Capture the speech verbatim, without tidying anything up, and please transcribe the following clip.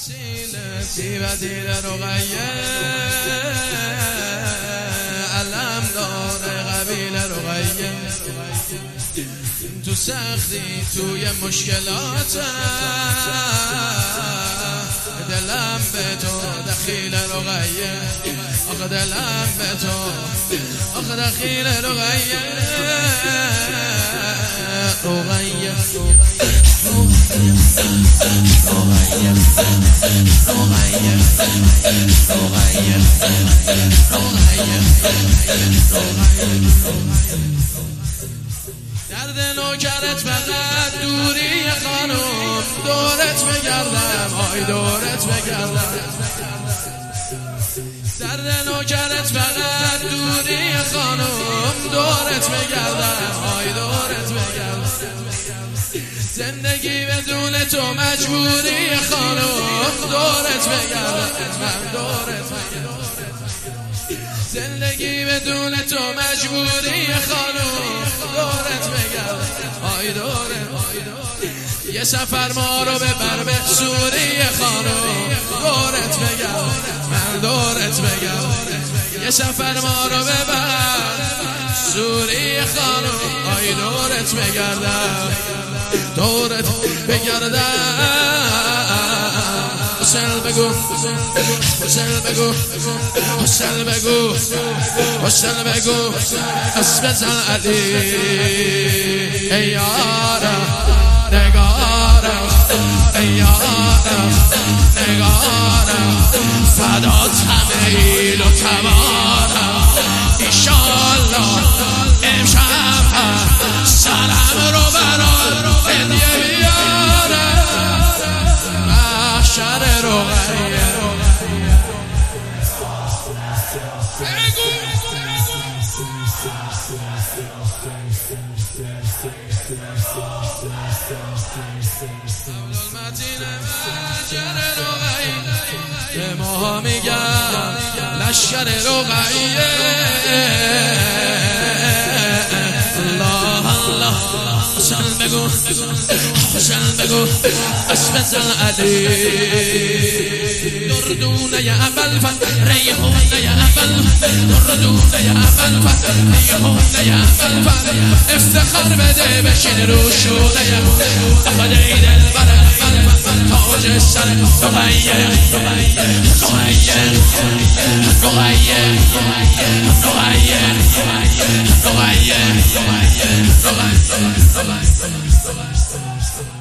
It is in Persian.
وسیلتی و دیر رقیه علم داره قبیل رقیه تو سختی توی مشکلات دلم به تو دخیل رقیه آخه دلم به تو آخه دخیل رقیه رقیه درد نوکرت فقط دوری خانم دورت بگردم آی دورت بگردم درد نوکرت فقط دوری خانم دورت بگردم آی دورت بگردم زندگی بدون تو مجبوری خانم دورت بگردم من دورت بگردم زندگی بدون تو مجبوری خانم دورت بگردم آی دورت یه سفر ما رو ببر به سوری خانم دورت بگردم من دورت بگردم یه سفر ما رو ببر سوری خانم آی دورت بگردم دورت بگردم حسن بگو حسن بگو حسن بگو حسن بگو اسم بزن علی ای یارم نگارم ای یارم نگارم فدات همه ایل و تمارم ایشالله امشب سرم رو برام هدیه بیارم محشر رقیه به ماها میگم لشکر رقیه الله الله حسن بگو حسن بگو اسم زن علی دردونه ی اول فن ریحونه ی اول دردونه ی اول فن ریحونه ی اول فن افتخار بده بشین رو شونه افاده ای دل بر اول فن تاج سر رقیه رقیه رقیه رقیه رقیه رقیه